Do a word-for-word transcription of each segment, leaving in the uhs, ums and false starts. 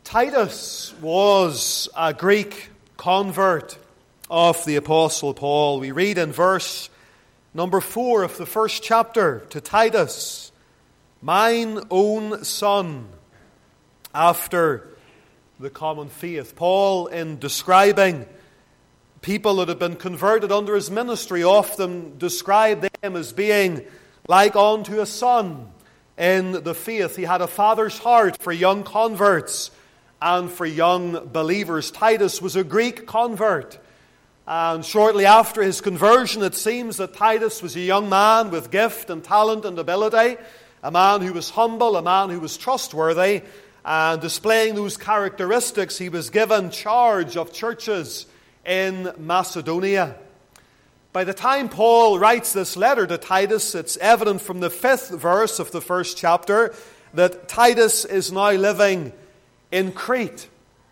Titus was a Greek convert of the Apostle Paul. We read in verse number four of the first chapter to Titus, "Mine own son, after the common faith." Paul, in describing people that had been converted under his ministry, often described them as being like unto a son in the faith. He had a father's heart for young converts and for young believers. Titus was a Greek convert. And shortly after his conversion, it seems that Titus was a young man with gift and talent and ability, a man who was humble, a man who was trustworthy, and displaying those characteristics, he was given charge of churches in Macedonia. By the time Paul writes this letter to Titus, it's evident from the fifth verse of the first chapter that Titus is now living in Crete.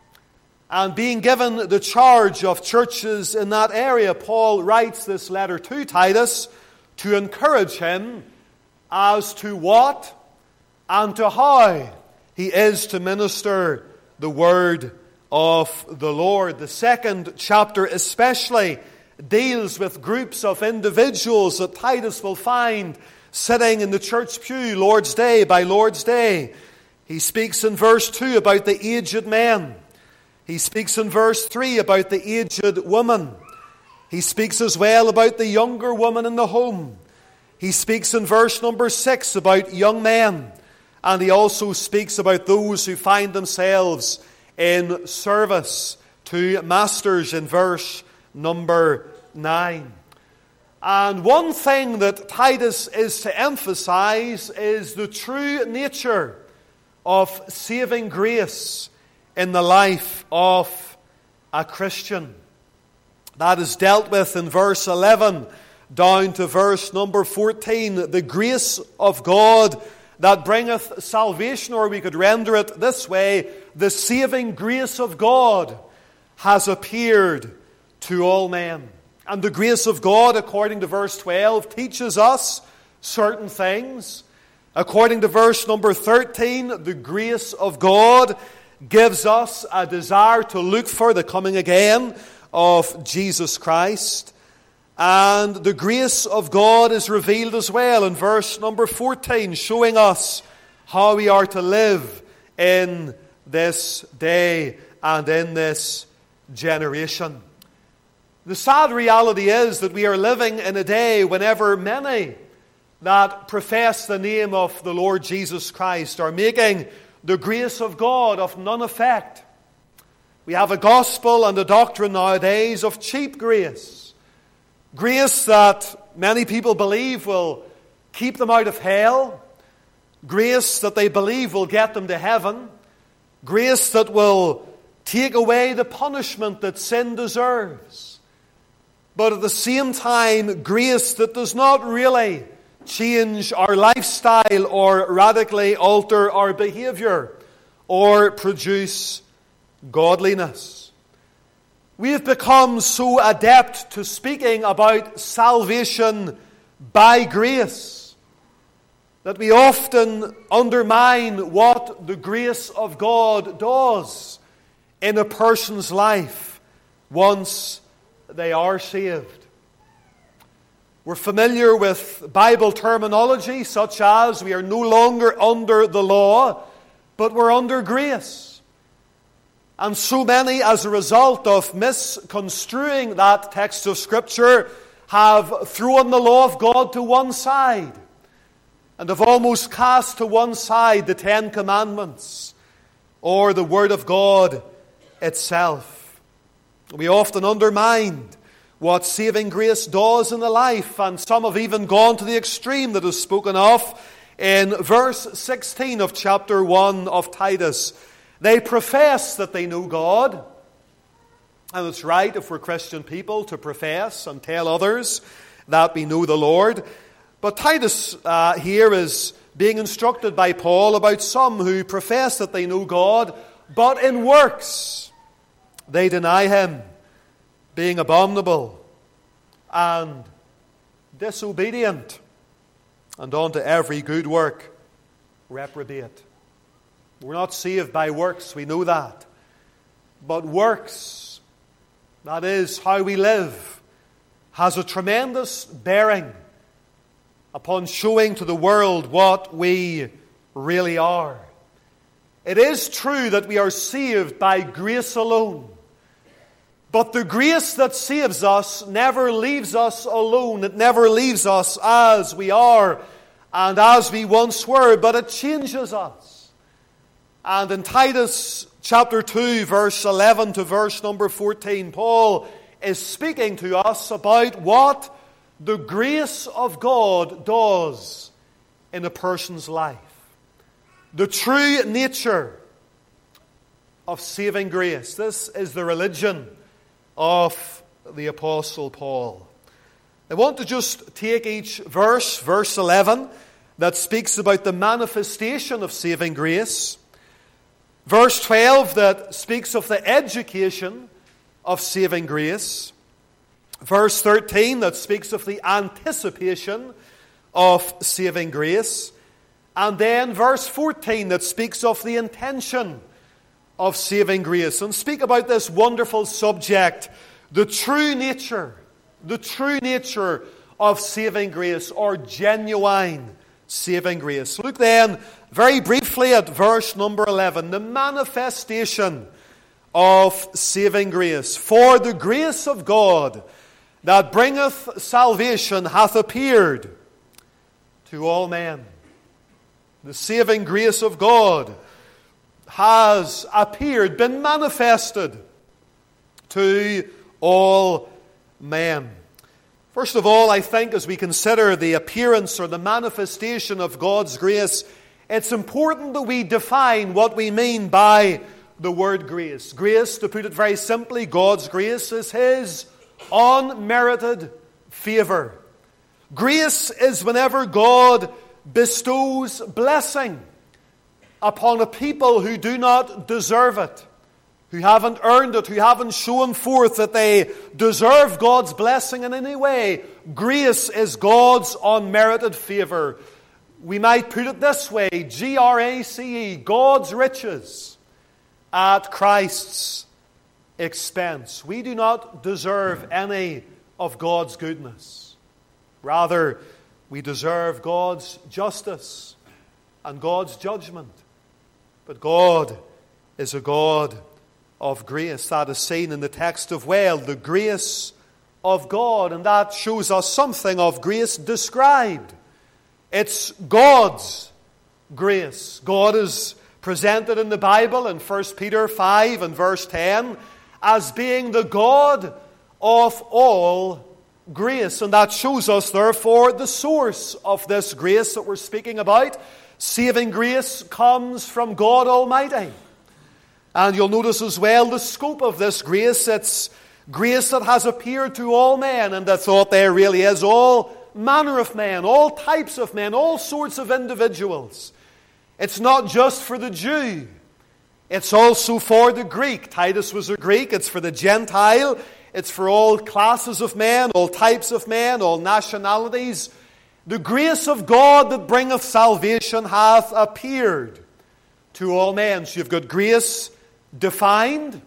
And being given the charge of churches in that area, Paul writes this letter to Titus to encourage him as to what and to how he is to minister the word of the Lord. The second chapter especially deals with groups of individuals that Titus will find sitting in the church pew Lord's Day by Lord's Day. He speaks in verse two about the aged men. He speaks in verse three about the aged woman. He speaks as well about the younger woman in the home. He speaks in verse number six about young men. And he also speaks about those who find themselves in service to masters in verse number nine. And one thing that Titus is to emphasize is the true nature of saving grace in the life of a Christian. That is dealt with in verse eleven down to verse number fourteen. The grace of God that bringeth salvation, or we could render it this way: the saving grace of God has appeared to all men. And the grace of God, according to verse twelve, teaches us certain things. According to verse number thirteen, the grace of God gives us a desire to look for the coming again of Jesus Christ. And the grace of God is revealed as well in verse number fourteen, showing us how we are to live in this day and in this generation. The sad reality is that we are living in a day whenever many that profess the name of the Lord Jesus Christ are making the grace of God of none effect. We have a gospel and a doctrine nowadays of cheap grace. Grace that many people believe will keep them out of hell. Grace that they believe will get them to heaven. Grace that will take away the punishment that sin deserves. But at the same time, grace that does not really change our lifestyle or radically alter our behavior or produce godliness. We have become so adept to speaking about salvation by grace that we often undermine what the grace of God does in a person's life once they are saved. We're familiar with Bible terminology such as we are no longer under the law, but we're under grace. And so many, as a result of misconstruing that text of Scripture, have thrown the law of God to one side and have almost cast to one side the Ten Commandments or the Word of God itself. We often undermine what saving grace does in the life, and some have even gone to the extreme that is spoken of in verse sixteen of chapter one of Titus. They profess that they know God, and it's right if we're Christian people to profess and tell others that we know the Lord. But Titus uh, here is being instructed by Paul about some who profess that they know God, but in works they deny Him, being abominable and disobedient, and unto every good work reprobate. We're not saved by works, we know that. But works, that is how we live, has a tremendous bearing upon showing to the world what we really are. It is true that we are saved by grace alone. But the grace that saves us never leaves us alone. It never leaves us as we are and as we once were, but it changes us. And in Titus chapter two, verse eleven to verse number fourteen, Paul is speaking to us about what the grace of God does in a person's life. The true nature of saving grace. This is the religion of the Apostle Paul. I want to just take each verse, verse eleven, that speaks about the manifestation of saving grace. Verse twelve that speaks of the education of saving grace. Verse thirteen that speaks of the anticipation of saving grace. And then verse fourteen that speaks of the intention of saving grace. And speak about this wonderful subject, the true nature, the true nature of saving grace, or genuine saving grace. Look then very briefly at verse number eleven, the manifestation of saving grace. For the grace of God that bringeth salvation hath appeared to all men. The saving grace of God has appeared, been manifested to all men. First of all, I think as we consider the appearance or the manifestation of God's grace, it's important that we define what we mean by the word grace. Grace, to put it very simply, God's grace is His unmerited favor. Grace is whenever God bestows blessing upon a people who do not deserve it, who haven't earned it, who haven't shown forth that they deserve God's blessing in any way. Grace is God's unmerited favor. We might put it this way, G R A C E, God's riches at Christ's expense. We do not deserve any of God's goodness. Rather, we deserve God's justice and God's judgment. But God is a God of grace. That is seen in the text of well, the grace of God. And that shows us something of grace described. It's God's grace. God is presented in the Bible in First Peter five and verse ten as being the God of all grace. And that shows us, therefore, the source of this grace that we're speaking about. Saving grace comes from God Almighty. And you'll notice as well the scope of this grace. It's grace that has appeared to all men. And the thought there really is all manner of men, all types of men, all sorts of individuals. It's not just for the Jew. It's also for the Greek. Titus was a Greek. It's for the Gentile. It's for all classes of men, all types of men, all nationalities. The grace of God that bringeth salvation hath appeared to all men. So you've got grace defined,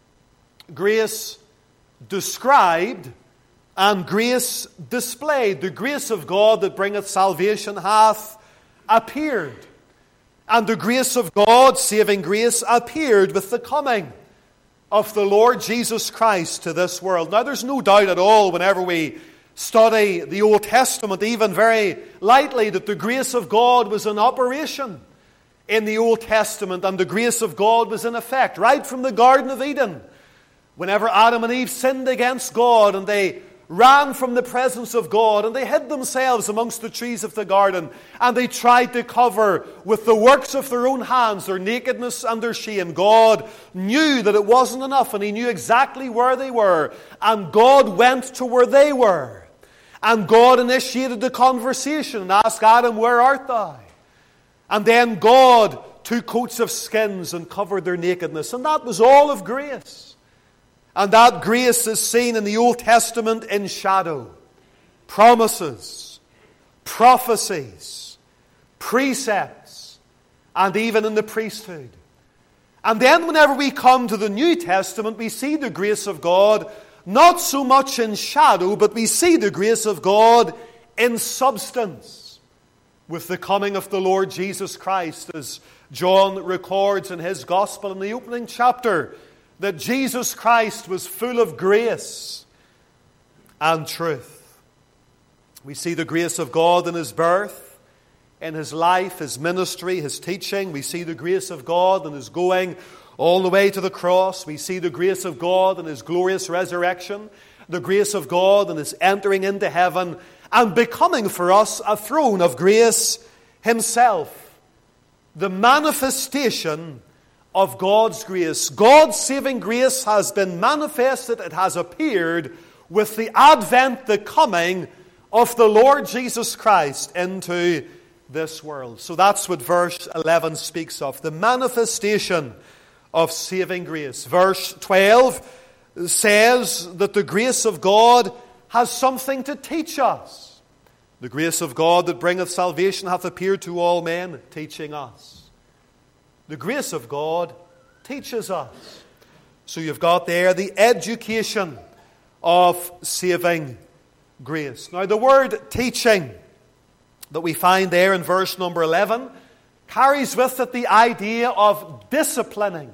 grace described, and grace displayed. The grace of God that bringeth salvation hath appeared. And the grace of God, saving grace, appeared with the coming of the Lord Jesus Christ to this world. Now there's no doubt at all whenever we study the Old Testament, even very lightly, that the grace of God was in operation in the Old Testament, and the grace of God was in effect right from the Garden of Eden. Whenever Adam and Eve sinned against God and they ran from the presence of God and they hid themselves amongst the trees of the garden and they tried to cover with the works of their own hands their nakedness and their shame, God knew that it wasn't enough, and He knew exactly where they were, and God went to where they were. And God initiated the conversation and asked Adam, "Where art thou?" And then God took coats of skins and covered their nakedness. And that was all of grace. And that grace is seen in the Old Testament in shadow. Promises, prophecies, precepts, and even in the priesthood. And then whenever we come to the New Testament, we see the grace of God not so much in shadow, but we see the grace of God in substance with the coming of the Lord Jesus Christ, as John records in his Gospel in the opening chapter, that Jesus Christ was full of grace and truth. We see the grace of God in his birth, in his life, his ministry, his teaching. We see the grace of God in his going all the way to the cross. We see the grace of God in his glorious resurrection, the grace of God in his entering into heaven and becoming for us a throne of grace himself. The manifestation of God's grace. God's saving grace has been manifested, it has appeared with the advent, the coming of the Lord Jesus Christ into this world. So that's what verse eleven speaks of, the manifestation of saving grace. Verse twelve says that the grace of God has something to teach us. The grace of God that bringeth salvation hath appeared to all men, teaching us. The grace of God teaches us. So you've got there the education of saving grace. Now the word teaching that we find there in verse number eleven carries with it the idea of disciplining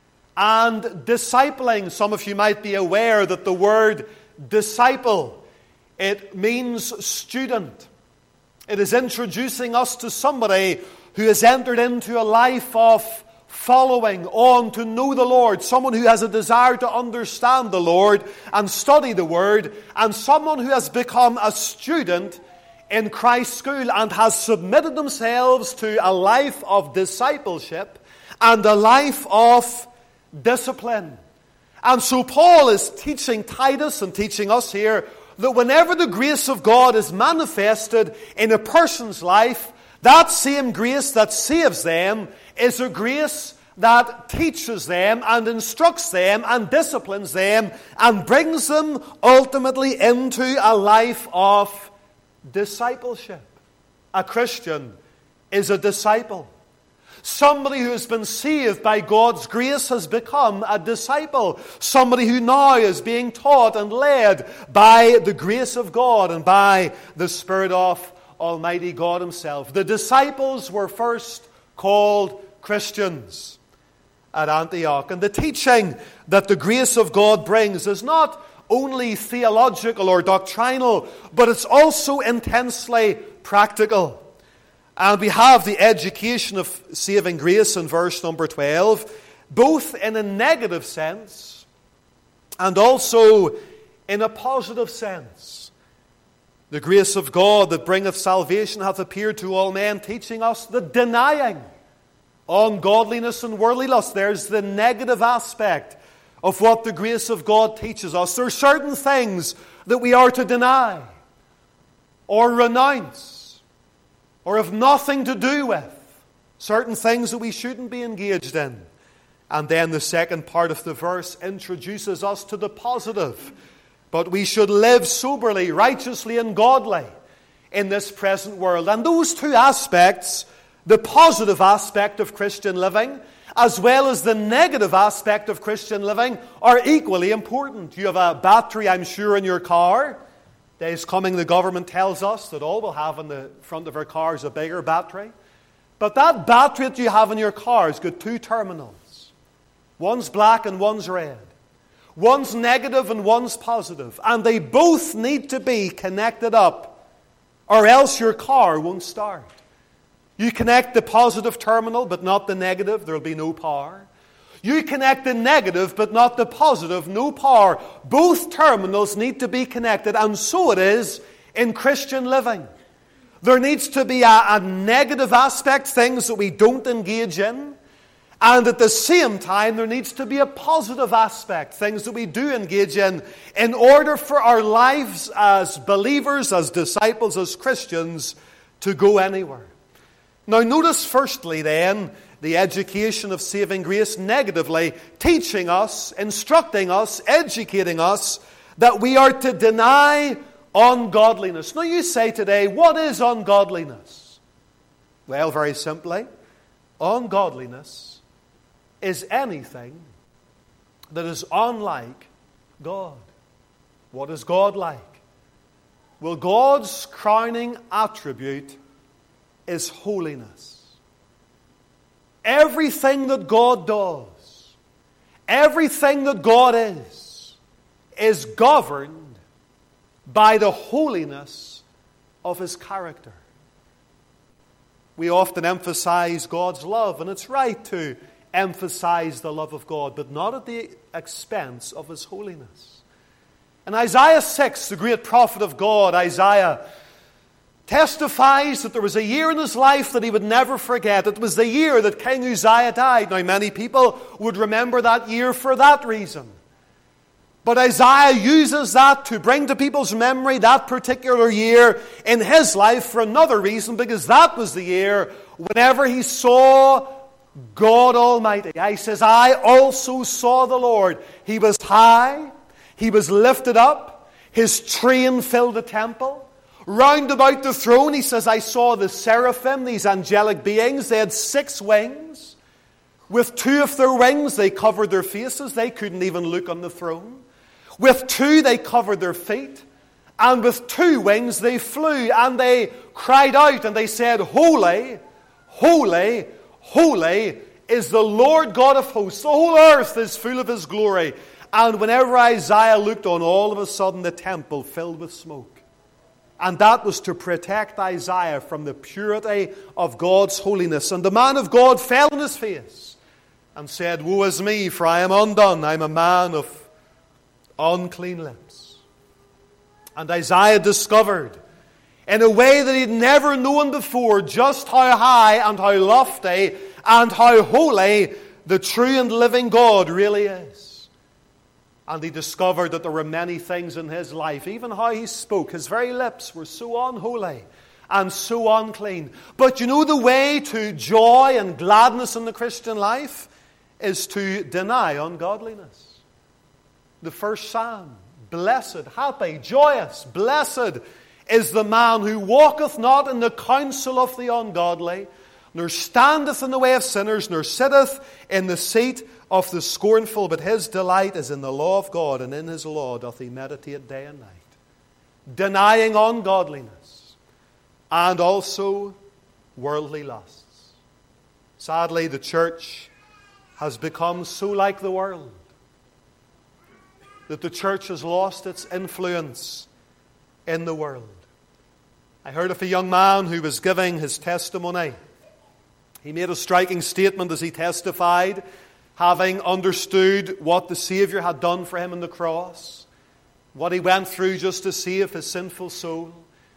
and discipling. Some of you might be aware that the word disciple, it means student. It is introducing us to somebody who has entered into a life of following on to know the Lord, someone who has a desire to understand the Lord and study the Word, and someone who has become a student in Christ's school and has submitted themselves to a life of discipleship and a life of discipline. And so Paul is teaching Titus and teaching us here that whenever the grace of God is manifested in a person's life, that same grace that saves them is a grace that teaches them and instructs them and disciplines them and brings them ultimately into a life of discipleship. A Christian is a disciple. Somebody who has been saved by God's grace has become a disciple. Somebody who now is being taught and led by the grace of God and by the Spirit of Almighty God himself. The disciples were first called Christians at Antioch. And the teaching that the grace of God brings is not only theological or doctrinal, but it's also intensely practical. And we have the education of saving grace in verse number twelve, both in a negative sense and also in a positive sense. The grace of God that bringeth salvation hath appeared to all men, teaching us the denying ungodliness and worldly lust. There's the negative aspect of what the grace of God teaches us. There are certain things that we are to deny or renounce or have nothing to do with. Certain things that we shouldn't be engaged in. And then the second part of the verse introduces us to the positive. But we should live soberly, righteously, and godly in this present world. And those two aspects, the positive aspect of Christian living, as well as the negative aspect of Christian living, are equally important. You have a battery, I'm sure, in your car. Days coming, the government tells us that all we'll have in the front of our car is a bigger battery. But that battery that you have in your car has got two terminals. One's black and one's red. One's negative and one's positive. And they both need to be connected up, or else your car won't start. You connect the positive terminal but not the negative, there will be no power. You connect the negative but not the positive, no power. Both terminals need to be connected, and so it is in Christian living. There needs to be a, a negative aspect, things that we don't engage in. And at the same time, there needs to be a positive aspect, things that we do engage in, in order for our lives as believers, as disciples, as Christians, to go anywhere. Now notice firstly then, the education of saving grace negatively, teaching us, instructing us, educating us, that we are to deny ungodliness. Now you say today, what is ungodliness? Well, very simply, ungodliness is anything that is unlike God. What is God like? Well, God's crowning attribute is holiness. Everything that God does, everything that God is, is governed by the holiness of His character. We often emphasize God's love, and it's right to emphasize the love of God, but not at the expense of His holiness. In Isaiah six, the great prophet of God, Isaiah, testifies that there was a year in his life that he would never forget. It was the year that King Uzziah died. Now, many people would remember that year for that reason. But Isaiah uses that to bring to people's memory that particular year in his life for another reason, because that was the year whenever he saw God Almighty. He says, I also saw the Lord. He was high, He was lifted up, His train filled the temple. Round about the throne, he says, I saw the seraphim, these angelic beings. They had six wings. With two of their wings, they covered their faces. They couldn't even look on the throne. With two, they covered their feet. And with two wings, they flew. And they cried out and they said, Holy, holy, holy is the Lord God of hosts. The whole earth is full of His glory. And whenever Isaiah looked on, all of a sudden the temple filled with smoke. And that was to protect Isaiah from the purity of God's holiness. And the man of God fell on his face and said, Woe is me, for I am undone. I am a man of unclean lips. And Isaiah discovered, in a way that he'd never known before, just how high and how lofty and how holy the true and living God really is. And he discovered that there were many things in his life, even how he spoke. His very lips were so unholy and so unclean. But you know, the way to joy and gladness in the Christian life is to deny ungodliness. The first psalm, blessed, happy, joyous, blessed is the man who walketh not in the counsel of the ungodly, nor standeth in the way of sinners, nor sitteth in the seat of the scornful, but his delight is in the law of God, and in His law doth he meditate day and night. Denying ungodliness and also worldly lusts. Sadly, the church has become so like the world that the church has lost its influence in the world. I heard of a young man who was giving his testimony. He made a striking statement as he testified, having understood what the Savior had done for him on the cross, what He went through just to save his sinful soul.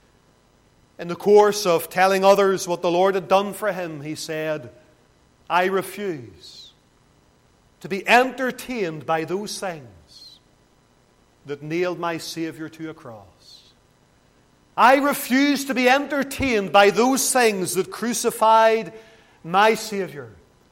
In the course of telling others what the Lord had done for him, he said, I refuse to be entertained by those things that nailed my Savior to a cross. I refuse to be entertained by those things that crucified my Savior.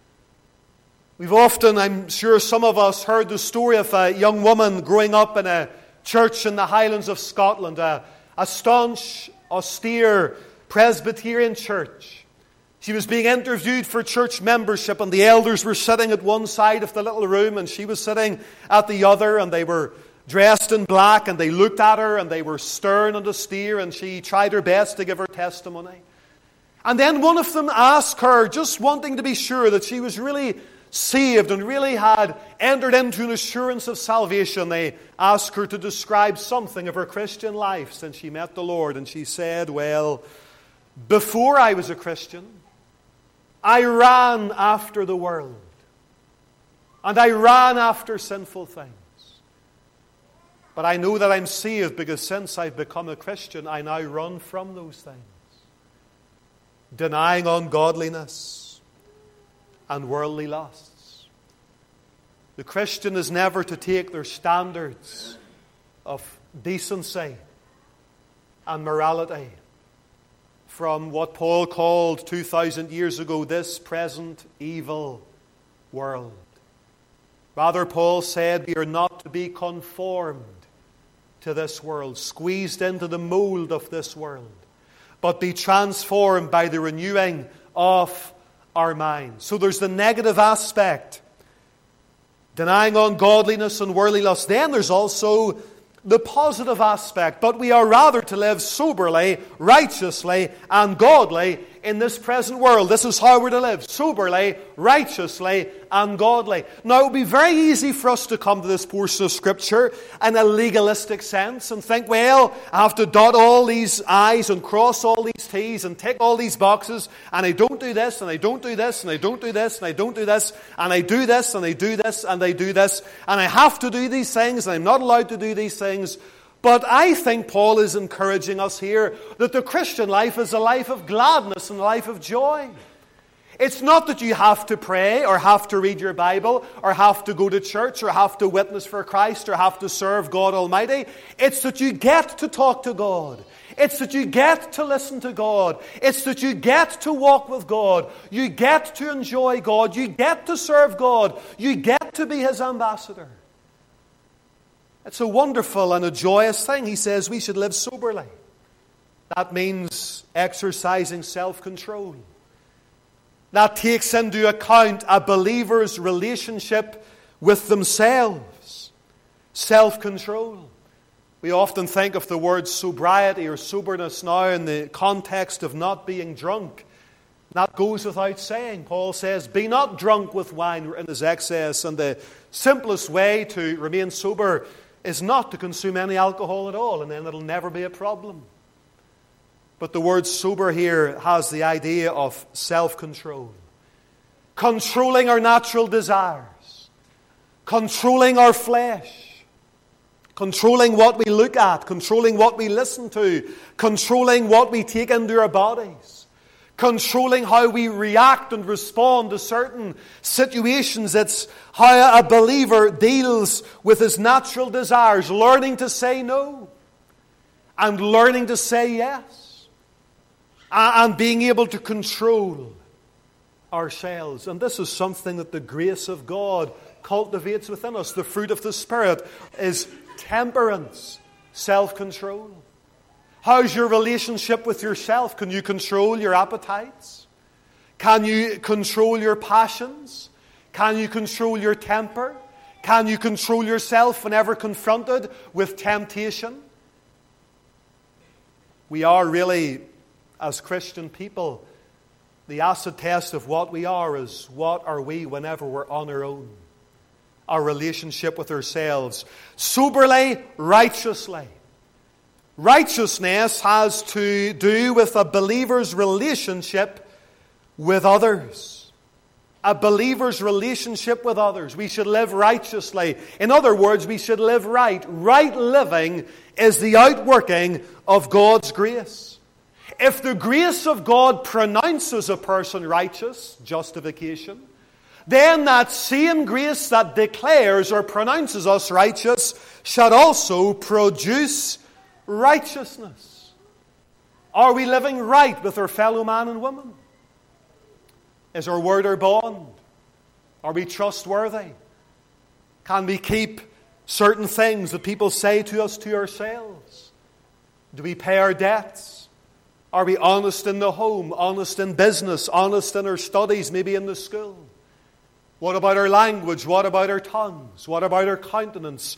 We've often, I'm sure some of us, heard the story of a young woman growing up in a church in the Highlands of Scotland, a, a staunch, austere Presbyterian church. She was being interviewed for church membership, and the elders were sitting at one side of the little room, and she was sitting at the other, and they were dressed in black, and they looked at her, and they were stern and austere, and she tried her best to give her testimony. And then one of them asked her, just wanting to be sure that she was really saved and really had entered into an assurance of salvation, they asked her to describe something of her Christian life since she met the Lord. And she said, well, before I was a Christian, I ran after the world. And I ran after sinful things. But I know that I'm saved because since I've become a Christian, I now run from those things. Denying ungodliness and worldly lusts. The Christian is never to take their standards of decency and morality from what Paul called two thousand years ago, this present evil world. Rather, Paul said, we are not to be conformed to this world, squeezed into the mold of this world, but be transformed by the renewing of our minds. So there's the negative aspect, denying ungodliness and worldly lust. Then there's also the positive aspect. But we are rather to live soberly, righteously, and godly in this present world. This is how we're to live: soberly, righteously, and godly. Now, it would be very easy for us to come to this portion of Scripture in a legalistic sense and think, well, I have to dot all these I's and cross all these T's and tick all these boxes, and I don't do this, and I don't do this, and I don't do this, and I don't do this, and I do this, and I do this, and I do this, and I have to do these things, and I'm not allowed to do these things. But I think Paul is encouraging us here that the Christian life is a life of gladness and a life of joy. It's not that you have to pray or have to read your Bible or have to go to church or have to witness for Christ or have to serve God Almighty. It's that you get to talk to God. It's that you get to listen to God. It's that you get to walk with God. You get to enjoy God. You get to serve God. You get to be His ambassador. It's a wonderful and a joyous thing. He says we should live soberly. That means exercising self-control. That takes into account a believer's relationship with themselves. Self-control. We often think of the word sobriety or soberness now in the context of not being drunk. That goes without saying. Paul says, be not drunk with wine in its excess. And the simplest way to remain sober is not to consume any alcohol at all, and then it'll never be a problem. But the word sober here has the idea of self-control. Controlling our natural desires. Controlling our flesh. Controlling what we look at. Controlling what we listen to. Controlling what we take into our bodies. Controlling how we react and respond to certain situations. It's how a believer deals with his natural desires. Learning to say no. And learning to say yes. And being able to control ourselves. And this is something that the grace of God cultivates within us. The fruit of the Spirit is temperance, self-control. How's your relationship with yourself? Can you control your appetites? Can you control your passions? Can you control your temper? Can you control yourself whenever confronted with temptation? We are really, as Christian people, the acid test of what we are is what are we whenever we're on our own. Our relationship with ourselves. Soberly, righteously. Righteousness has to do with a believer's relationship with others. A believer's relationship with others. We should live righteously. In other words, we should live right. Right living is the outworking of God's grace. If the grace of God pronounces a person righteous, justification, then that same grace that declares or pronounces us righteous shall also produce righteousness. Are we living right with our fellow man and woman? Is our word our bond? Are we trustworthy? Can we keep certain things that people say to us to ourselves? Do we pay our debts? Are we honest in the home, honest in business, honest in our studies, maybe in the school? What about our language? What about our tongues? What about our countenance?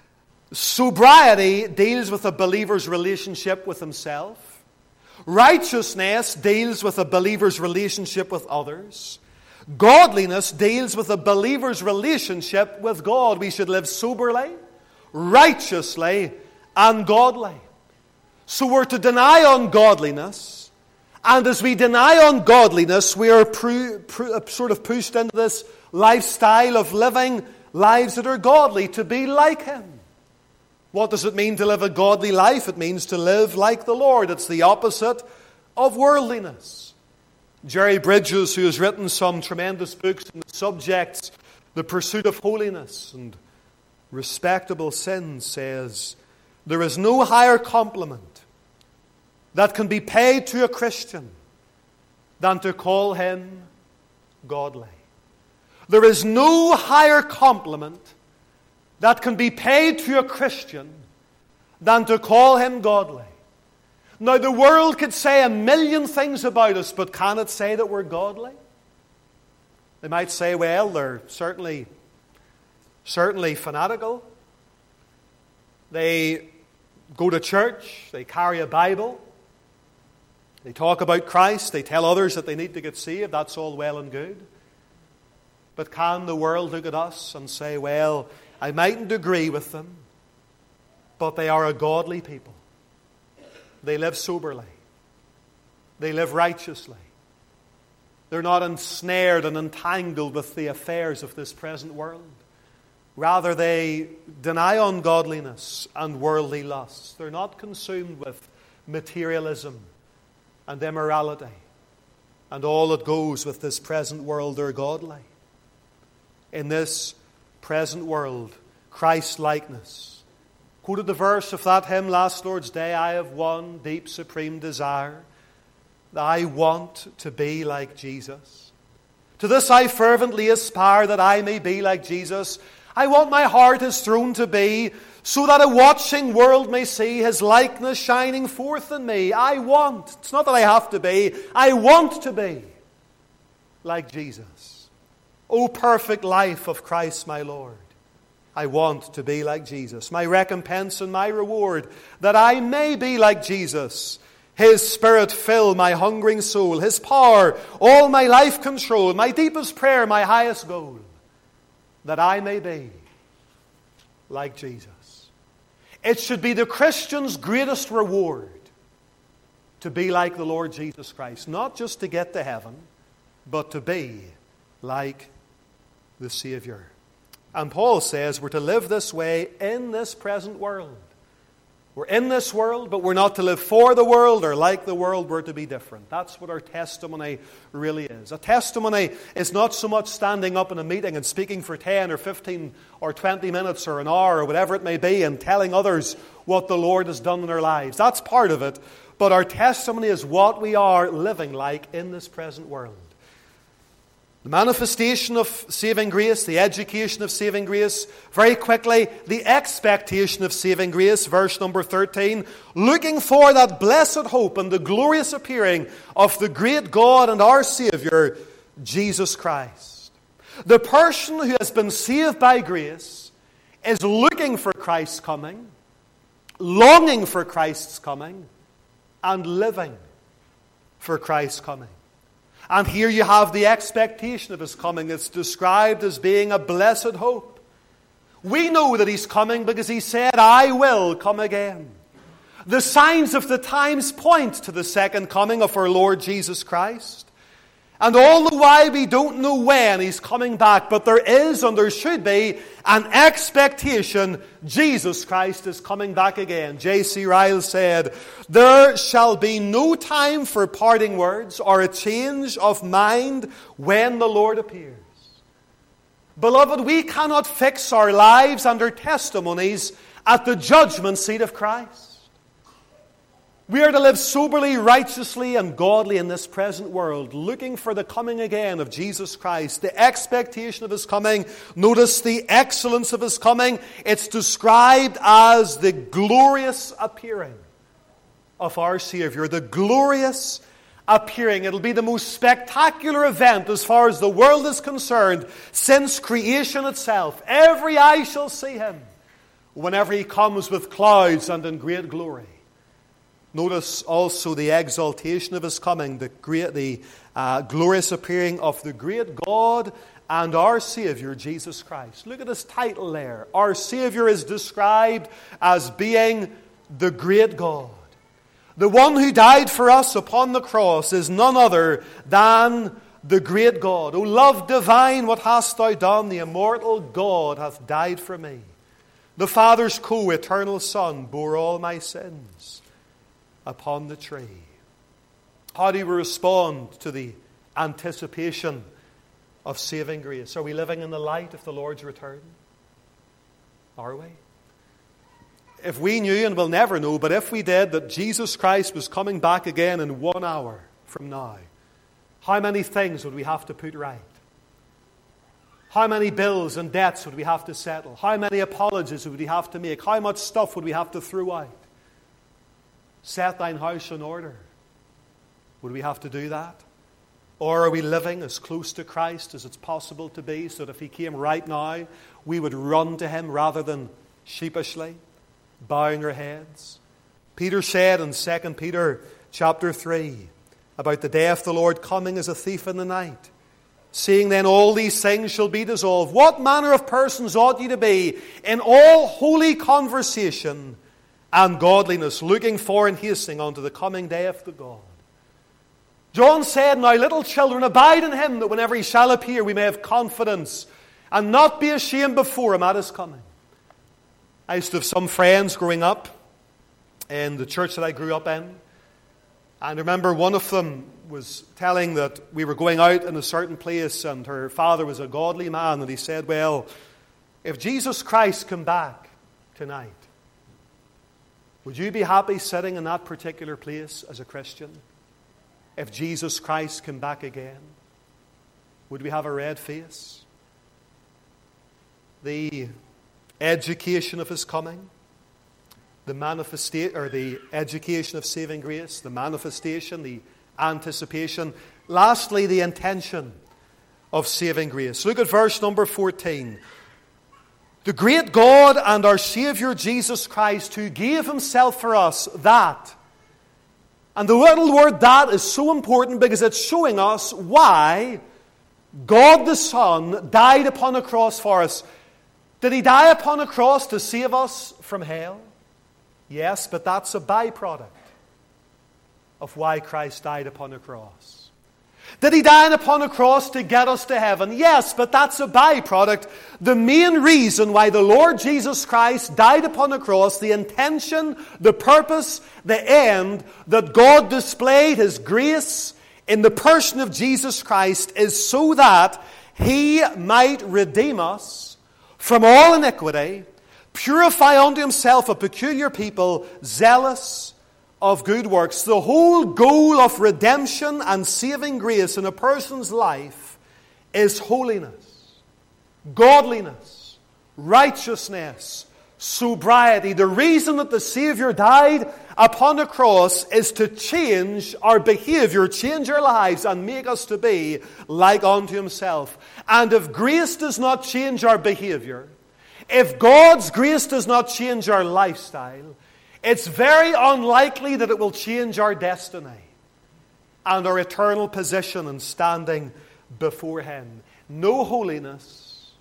Sobriety deals with a believer's relationship with himself. Righteousness deals with a believer's relationship with others. Godliness deals with a believer's relationship with God. We should live soberly, righteously, and godly. So we're to deny ungodliness. And as we deny ungodliness, we are pru- pru- sort of pushed into this lifestyle of living lives that are godly, to be like Him. What does it mean to live a godly life? It means to live like the Lord. It's the opposite of worldliness. Jerry Bridges, who has written some tremendous books on the subjects, the pursuit of holiness and respectable sin, says, there is no higher compliment that can be paid to a Christian than to call him godly. There is no higher compliment that can be paid to a Christian than to call him godly. Now, the world could say a million things about us, but can it say that we're godly? They might say, well, they're certainly, certainly fanatical. They go to church, they carry a Bible, they talk about Christ, they tell others that they need to get saved. That's all well and good. But can the world look at us and say, well, I mightn't agree with them, but they are a godly people. They live soberly. They live righteously. They're not ensnared and entangled with the affairs of this present world. Rather, they deny ungodliness and worldly lusts. They're not consumed with materialism and immorality and all that goes with this present world. They're godly. In this present world, Christ-likeness. Quoted the verse of that hymn last Lord's Day, I have one deep, supreme desire. I want to be like Jesus. To this I fervently aspire, that I may be like Jesus. I want my heart His throne to be, so that a watching world may see His likeness shining forth in me. I want, it's not that I have to be, I want to be like Jesus. O perfect life of Christ my Lord, I want to be like Jesus. My recompense and my reward, that I may be like Jesus. His Spirit fill my hungering soul. His power, all my life control. My deepest prayer, my highest goal, that I may be like Jesus. It should be the Christian's greatest reward to be like the Lord Jesus Christ. Not just to get to heaven, but to be like the Savior. And Paul says we're to live this way in this present world. We're in this world, but we're not to live for the world or like the world. We're to be different. That's what our testimony really is. A testimony is not so much standing up in a meeting and speaking for ten or fifteen or twenty minutes or an hour or whatever it may be and telling others what the Lord has done in our lives. That's part of it. But our testimony is what we are living like in this present world. The manifestation of saving grace, the education of saving grace, very quickly, the expectation of saving grace, verse number thirteen, looking for that blessed hope and the glorious appearing of the great God and our Savior, Jesus Christ. The person who has been saved by grace is looking for Christ's coming, longing for Christ's coming, and living for Christ's coming. And here you have the expectation of His coming. It's described as being a blessed hope. We know that He's coming because He said, I will come again. The signs of the times point to the second coming of our Lord Jesus Christ. And all the while we don't know when He's coming back, but there is and there should be an expectation Jesus Christ is coming back again. J C Ryle said, there shall be no time for parting words or a change of mind when the Lord appears. Beloved, we cannot fix our lives and our testimonies at the judgment seat of Christ. We are to live soberly, righteously, and godly in this present world, looking for the coming again of Jesus Christ, the expectation of His coming. Notice the excellence of His coming. It's described as the glorious appearing of our Savior. The glorious appearing. It'll be the most spectacular event as far as the world is concerned since creation itself. Every eye shall see Him whenever He comes with clouds and in great glory. Notice also the exaltation of His coming, the great, the uh, glorious appearing of the great God and our Savior, Jesus Christ. Look at His title there. Our Savior is described as being the great God. The one who died for us upon the cross is none other than the great God. O love divine, what hast Thou done? The immortal God hath died for me. The Father's co-eternal Son bore all my sins upon the tree. How do we respond to the anticipation of saving grace? Are we living in the light of the Lord's return? Are we? If we knew, and we'll never know, but if we did, that Jesus Christ was coming back again in one hour from now, how many things would we have to put right? How many bills and debts would we have to settle? How many apologies would we have to make? How much stuff would we have to throw out? Set thine house in order. Would we have to do that? Or are we living as close to Christ as it's possible to be, so that if He came right now, we would run to Him rather than sheepishly, bowing our heads? Peter said in Second Peter chapter three about the day of the Lord coming as a thief in the night. Seeing then all these things shall be dissolved, what manner of persons ought ye to be in all holy conversation and godliness, looking for and hastening unto the coming day of the God? John said, Now little children, abide in Him, that whenever He shall appear, we may have confidence and not be ashamed before Him at His coming. I used to have some friends growing up in the church that I grew up in. And I remember one of them was telling that we were going out in a certain place, and her father was a godly man, and he said, well, if Jesus Christ came back tonight, would you be happy sitting in that particular place as a Christian? If Jesus Christ came back again, would we have a red face? The education of His coming, the manifestation, or the education of saving grace, the manifestation, the anticipation. Lastly, the intention of saving grace. Look at verse number fourteen. The great God and our Savior Jesus Christ, who gave Himself for us, that. And the little word "that" is so important because it's showing us why God the Son died upon a cross for us. Did He die upon a cross to save us from hell? Yes, but that's a byproduct of why Christ died upon a cross. Did He die upon a cross to get us to heaven? Yes, but that's a byproduct. The main reason why the Lord Jesus Christ died upon a cross, the intention, the purpose, the end that God displayed His grace in the person of Jesus Christ, is so that He might redeem us from all iniquity, purify unto Himself a peculiar people, zealous of good works. The whole goal of redemption and saving grace in a person's life is holiness, godliness, righteousness, sobriety. The reason that the Savior died upon a cross is to change our behavior, change our lives, and make us to be like unto Himself. And if grace does not change our behavior, if God's grace does not change our lifestyle, it's very unlikely that it will change our destiny and our eternal position and standing before Him. No holiness,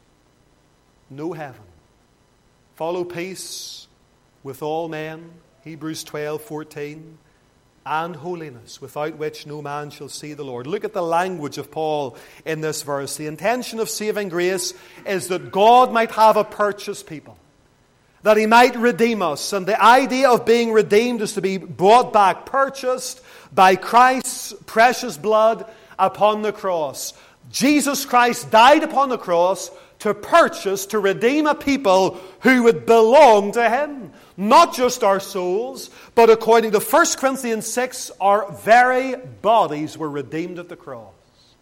no heaven. Follow peace with all men, Hebrews twelve fourteen, and holiness, without which no man shall see the Lord. Look at the language of Paul in this verse. The intention of saving grace is that God might have a purchased people, that He might redeem us. And the idea of being redeemed is to be brought back, purchased by Christ's precious blood upon the cross. Jesus Christ died upon the cross to purchase, to redeem a people who would belong to Him. Not just our souls, but according to First Corinthians six, our very bodies were redeemed at the cross.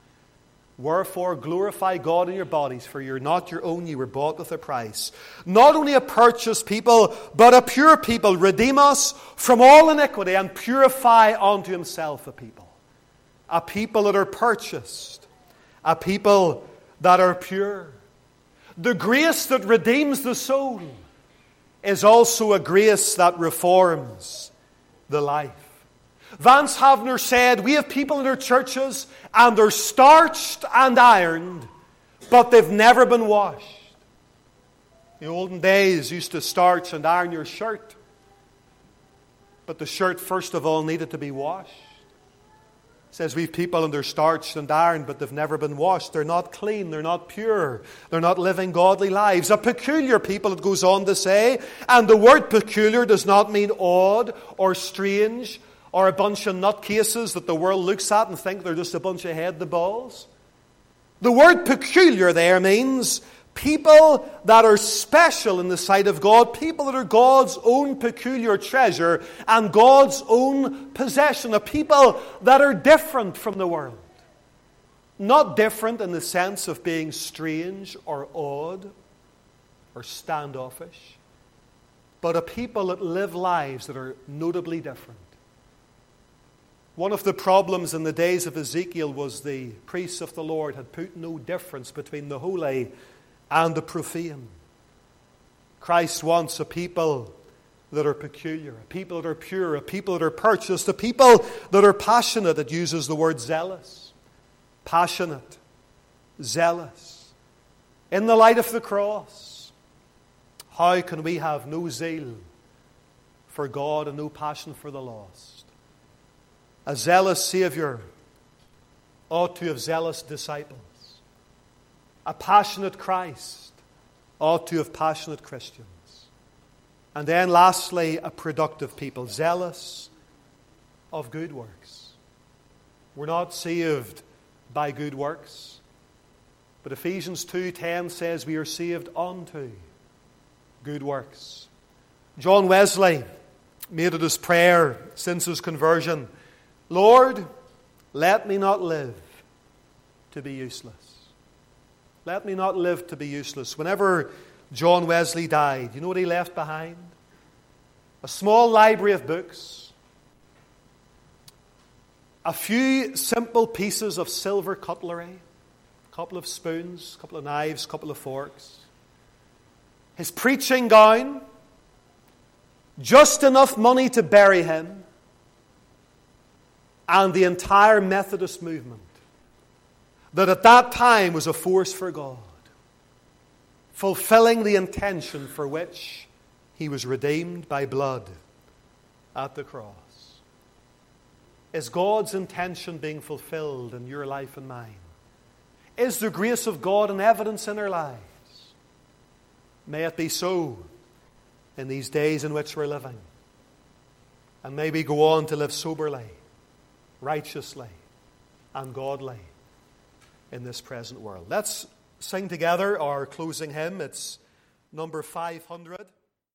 Wherefore glorify God in your bodies, for you're not your own, you were bought with a price. Not only a purchased people, but a pure people. Redeem us from all iniquity and purify unto Himself a people. A people that are purchased. A people that are pure. The grace that redeems the soul is also a grace that reforms the life. Vance Havner said, we have people in our churches and they're starched and ironed, but they've never been washed. In the olden days, you used to starch and iron your shirt, but the shirt first of all needed to be washed. It says we have people and they're starched and ironed, but they've never been washed. They're not clean, they're not pure, they're not living godly lives. A peculiar people, it goes on to say, and the word peculiar does not mean odd or strange, or a bunch of nutcases that the world looks at and think they're just a bunch of head-the-balls. The word peculiar there means people that are special in the sight of God, people that are God's own peculiar treasure and God's own possession, a people that are different from the world. Not different in the sense of being strange or odd or standoffish, but a people that live lives that are notably different. One of the problems in the days of Ezekiel was the priests of the Lord had put no difference between the holy and the profane. Christ wants a people that are peculiar, a people that are pure, a people that are purchased, a people that are passionate. It uses the word zealous. Passionate, zealous. In the light of the cross, how can we have no zeal for God and no passion for the lost? A zealous Savior ought to have zealous disciples. A passionate Christ ought to have passionate Christians. And then lastly, a productive people, zealous of good works. We're not saved by good works, but Ephesians two ten says we are saved unto good works. John Wesley made it his prayer since his conversion, Lord, let me not live to be useless. Let me not live to be useless. Whenever John Wesley died, you know what he left behind? A small library of books, a few simple pieces of silver cutlery, a couple of spoons, a couple of knives, a couple of forks, his preaching gown, just enough money to bury him, and the entire Methodist movement that at that time was a force for God, fulfilling the intention for which he was redeemed by blood at the cross. Is God's intention being fulfilled in your life and mine? Is the grace of God in evidence in our lives? May it be so in these days in which we're living. And may we go on to live soberly, righteously, and godly in this present world. Let's sing together our closing hymn. It's number five hundred.